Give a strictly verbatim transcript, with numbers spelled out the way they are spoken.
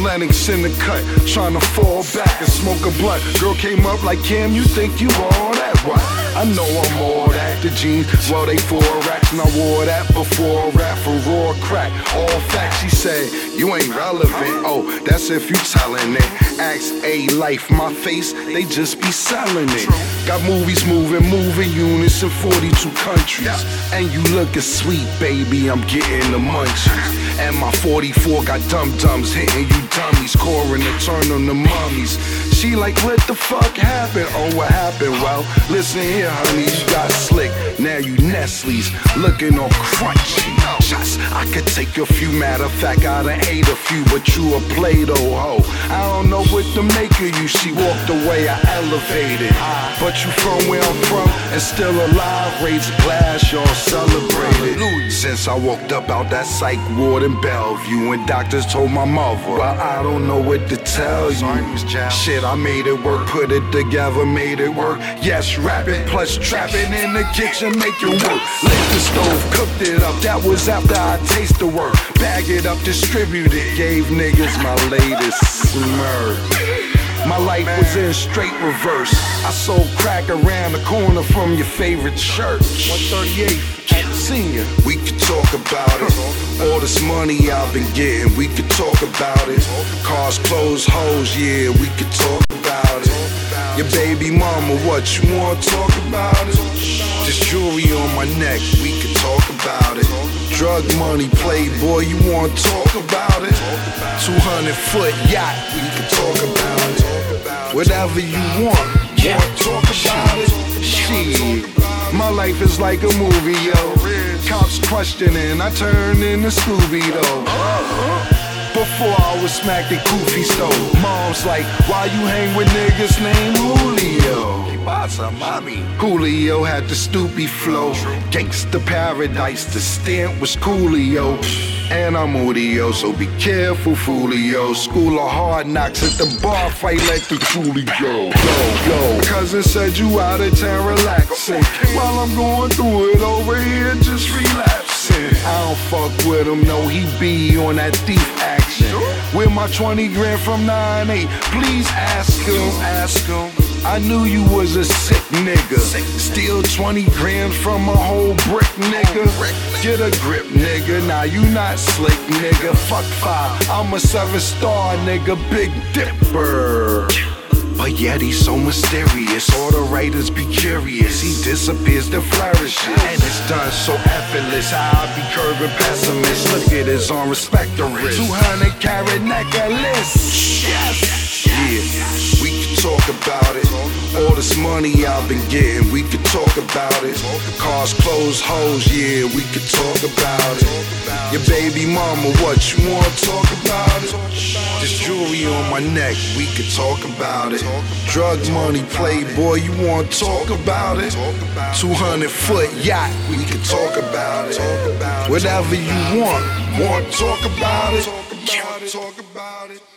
Lennox in the cut, tryna fall back and smoke a blunt. Girl came up like, Cam, you think you all that? What? I know I'm all that. The jeans, well, they four racks, and I wore that before rap for raw crack. All facts, she said, you ain't relevant. Oh, that's if you telling it. Ask A Life, my face, they just be selling it. Got movies moving, moving units in forty-two countries. And you looking sweet, baby, I'm getting the munchies. And my forty-four got dum-dums hitting you dummies, coring to turn them to mummies. She like, what the fuck happened? Oh, what happened? Well, listen here, honey, you got slick. Now you Nestle's, looking all crunchy. Shots, I could take a few. Matter of fact, I done ate a few, but you a Play-Doh hoe. I don't know what to make of you. She walked away, I elevated. But you from where I'm from and still alive. Raise a glass, y'all celebrated. Since I walked up out that psych ward in Bellevue, and doctors told my mother, well, I don't know what to tell you. Shit, I made it work, put it together, made it work. Yes, rapping plus trapping in the kitchen, make it work. Lit the stove, cooked it up, that was after I taste the work. Bag it up, distribute it, gave niggas my latest smirk. My life was in straight reverse. I sold crack around the corner from your favorite church. one thirty-eight at Senior. We could talk about it. All this money I've been getting, we could talk about it. Cars, clothes, hoes, yeah, we could talk about it. Your baby mama, what you wanna talk about it? This jewelry on my neck, we could talk about it. Drug money, playboy, you wanna talk about it? two hundred foot yacht, we could talk about it. Whatever you want, yeah. Wanna talk about it? Shit, my life is like a movie, yo. Cops questioning, I turn into Scooby-Doo. Before I was smacking Koofy stove. Mom's like, why you hang with niggas named Julio? Mommy. Julio had the stoopy flow. Gangsta paradise, the stamp was Coolio. And I'm Julio, so be careful, Foolio. School of hard knocks at the bar fight like the Coolio. Yo, yo, cousin said you out of town relaxing. While I'm going through it over here, just relapsing. I don't fuck with him, no, he be on that thief action. Where my twenty grand from nine eight, please ask him, ask him. I knew you was a sick nigga. Steal twenty grams from a whole brick, nigga. Get a grip, nigga. Now you not slick, nigga. Fuck five, I'm a seven star, nigga. Big Dipper. But yet he's so mysterious. All the writers be curious. He disappears to flourishes. And it's done so effortless. I be curbing pessimists. Look at his arm, respect the wrist. two hundred carat necklace. Yes. Yeah, we can talk about it. All this money I've been getting, we could talk about it. Cars, clothes, hoes, yeah, we could talk about it. Your baby mama, what you wanna talk about it? This jewelry on my neck, we could talk about it. Drug money, playboy, you wanna talk about it? two hundred foot yacht, we could talk about it. Whatever you want, wanna talk about it? Talk about it.